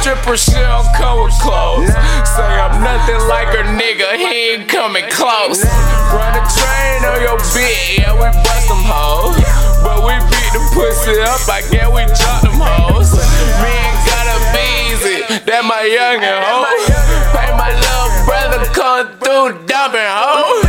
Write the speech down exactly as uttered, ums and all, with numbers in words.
stripper, she don't come with clothes. Say I'm nothing like her nigga, he ain't coming close. Run a train on your bitch, yeah, we bust them hoes. But we beat the pussy up, I guess we drop them hoes. Me ain't gotta be easy, that my youngin' hoe. Pay my little brother come through dumping hoe.